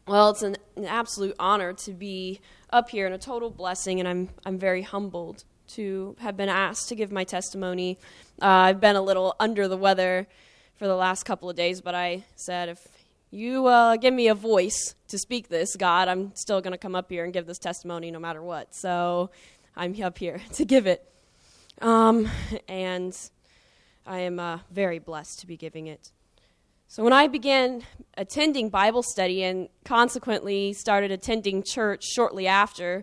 Well, it's an absolute honor to be up here and a total blessing, and I'm very humbled to have been asked to give my testimony. I've been a little under the weather for the last couple of days, but I said, if you give me a voice to speak this, God, I'm still going to come up here and give this testimony no matter what. So I'm up here to give it. And I am very blessed to be giving it. So when I began attending Bible study and consequently started attending church shortly after,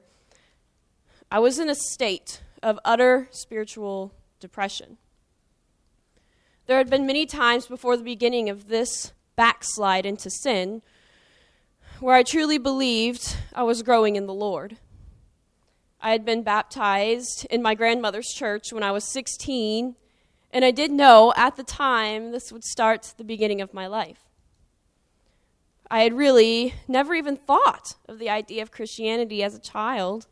I was in a state of utter spiritual depression. There had been many times before the beginning of this backslide into sin where I truly believed I was growing in the Lord. I had been baptized in my grandmother's church when I was 16, and I did know at the time this would start the beginning of my life. I had really never even thought of the idea of Christianity as a child.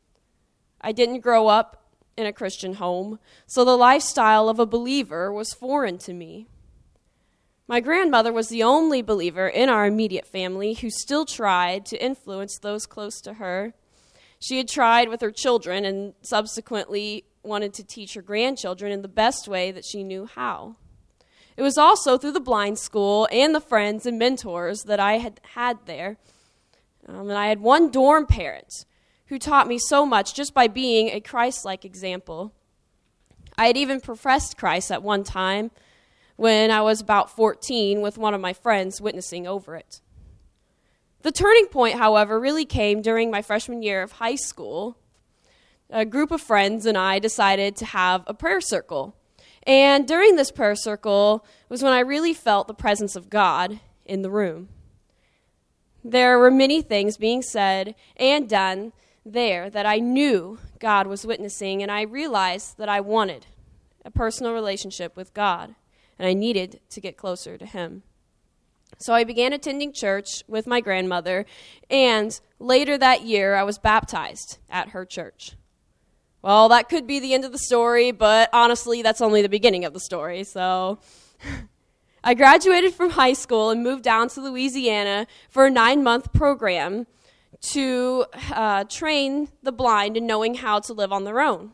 I didn't grow up in a Christian home, so the lifestyle of a believer was foreign to me. My grandmother was the only believer in our immediate family who still tried to influence those close to her. She had tried with her children and subsequently wanted to teach her grandchildren in the best way that she knew how. It was also through the blind school and the friends and mentors that I had there. And I had one dorm parent who taught me so much just by being a Christ-like example. I had even professed Christ at one time when I was about 14 with one of my friends witnessing over it. The turning point, however, really came during my freshman year of high school. A group of friends and I decided to have a prayer circle. And during this prayer circle was when I really felt the presence of God in the room. There were many things being said and done there that I knew God was witnessing, and I realized that I wanted a personal relationship with God, and I needed to get closer to Him. So I began attending church with my grandmother, and later that year I was baptized at her church. Well, that could be the end of the story, but honestly, that's only the beginning of the story. So I graduated from high school and moved down to Louisiana for a 9-month program to train the blind in knowing how to live on their own.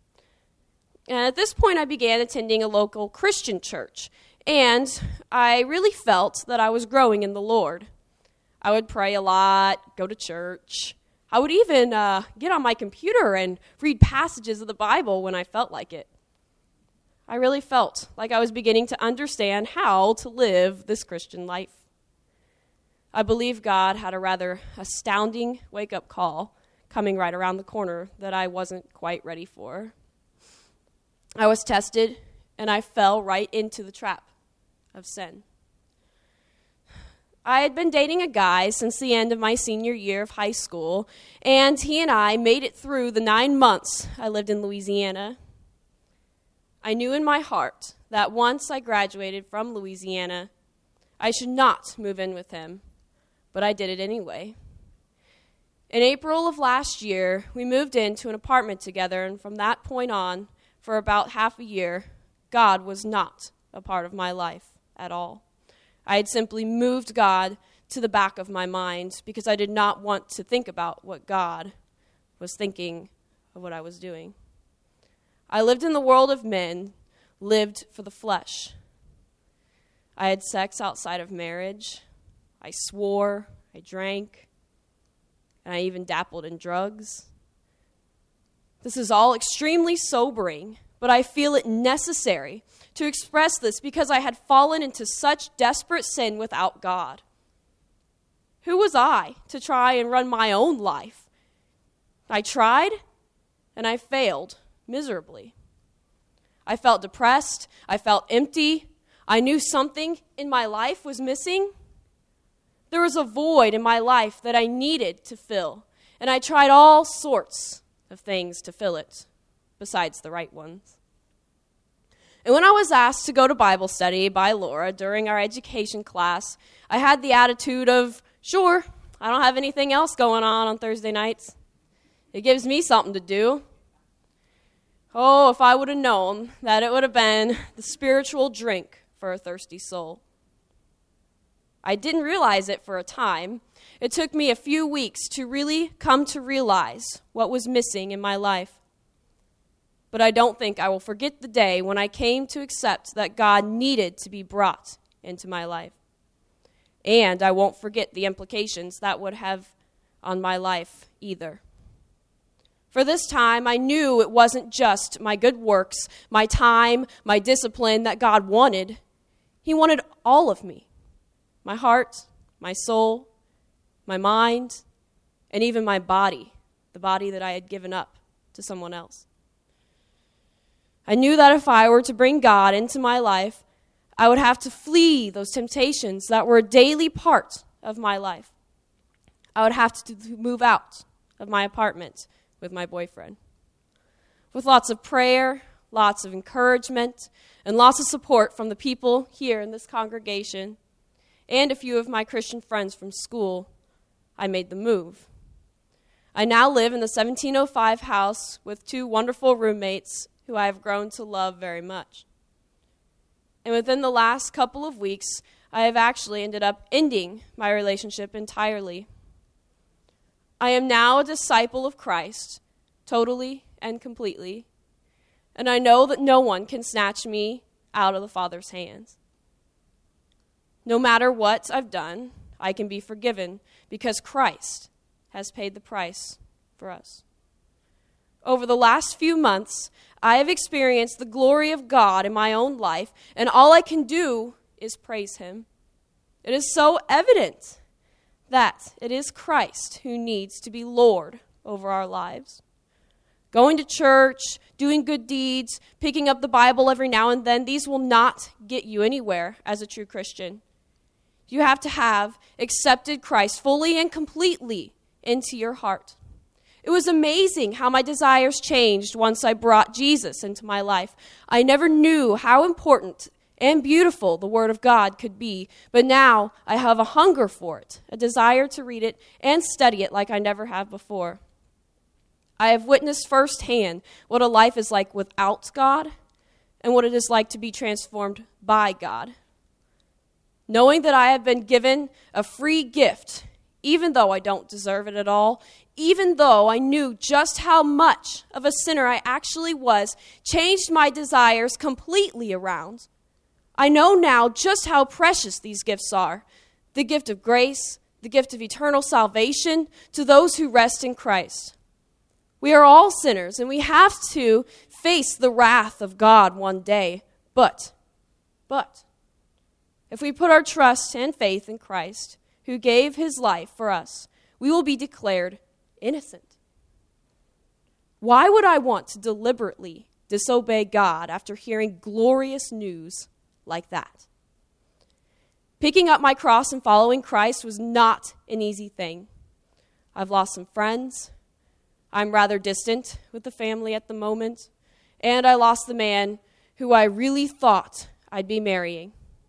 And at this point, I began attending a local Christian church, and I really felt that I was growing in the Lord. I would pray a lot, go to church. I would even get on my computer and read passages of the Bible when I felt like it. I really felt like I was beginning to understand how to live this Christian life. I believe God had a rather astounding wake-up call coming right around the corner that I wasn't quite ready for. I was tested, and I fell right into the trap of sin. I had been dating a guy since the end of my senior year of high school, and he and I made it through the 9 months I lived in Louisiana. I knew in my heart that once I graduated from Louisiana, I should not move in with him, but I did it anyway. In April of last year, we moved into an apartment together, and from that point on, for about half a year, God was not a part of my life at all. I had simply moved God to the back of my mind because I did not want to think about what God was thinking of what I was doing. I lived in the world of men, lived for the flesh. I had sex outside of marriage. I swore, I drank, and I even dabbled in drugs. This is all extremely sobering, but I feel it necessary to express this because I had fallen into such desperate sin without God. Who was I to try and run my own life? I tried, and I failed miserably. I felt depressed. I felt empty. I knew something in my life was missing. There was a void in my life that I needed to fill, and I tried all sorts of things to fill it, besides the right ones. And when I was asked to go to Bible study by Laura during our education class, I had the attitude of, sure, I don't have anything else going on Thursday nights. It gives me something to do. Oh, if I would have known that it would have been the spiritual drink for a thirsty soul. I didn't realize it for a time. It took me a few weeks to really come to realize what was missing in my life. But I don't think I will forget the day when I came to accept that God needed to be brought into my life. And I won't forget the implications that would have on my life either. For this time, I knew it wasn't just my good works, my time, my discipline that God wanted. He wanted all of me. My heart, my soul, my mind, and even my body, the body that I had given up to someone else. I knew that if I were to bring God into my life, I would have to flee those temptations that were a daily part of my life. I would have to move out of my apartment with my boyfriend. With lots of prayer, lots of encouragement, and lots of support from the people here in this congregation, and a few of my Christian friends from school, I made the move. I now live in the 1705 house with 2 wonderful roommates who I have grown to love very much. And within the last couple of weeks, I have actually ended up ending my relationship entirely. I am now a disciple of Christ, totally and completely, and I know that no one can snatch me out of the Father's hands. No matter what I've done, I can be forgiven because Christ has paid the price for us. Over the last few months, I have experienced the glory of God in my own life, and all I can do is praise Him. It is so evident that it is Christ who needs to be Lord over our lives. Going to church, doing good deeds, picking up the Bible every now and then, these will not get you anywhere as a true Christian. You have to have accepted Christ fully and completely into your heart. It was amazing how my desires changed once I brought Jesus into my life. I never knew how important and beautiful the Word of God could be, but now I have a hunger for it, a desire to read it and study it like I never have before. I have witnessed firsthand what a life is like without God and what it is like to be transformed by God. Knowing that I have been given a free gift, even though I don't deserve it at all, even though I knew just how much of a sinner I actually was, changed my desires completely around. I know now just how precious these gifts are. The gift of grace, the gift of eternal salvation to those who rest in Christ. We are all sinners, and we have to face the wrath of God one day. But, if we put our trust and faith in Christ, who gave His life for us, we will be declared innocent. Why would I want to deliberately disobey God after hearing glorious news like that? Picking up my cross and following Christ was not an easy thing. I've lost some friends. I'm rather distant with the family at the moment. And I lost the man who I really thought I'd be marrying.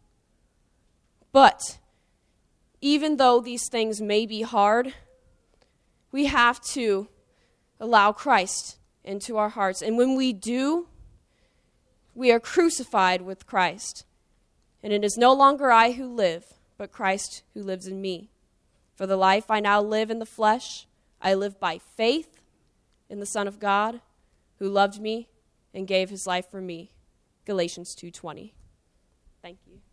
But even though these things may be hard, we have to allow Christ into our hearts. And when we do, we are crucified with Christ. And it is no longer I who live, but Christ who lives in me. For the life I now live in the flesh, I live by faith in the Son of God, who loved me and gave His life for me. Galatians 2:20. Thank you.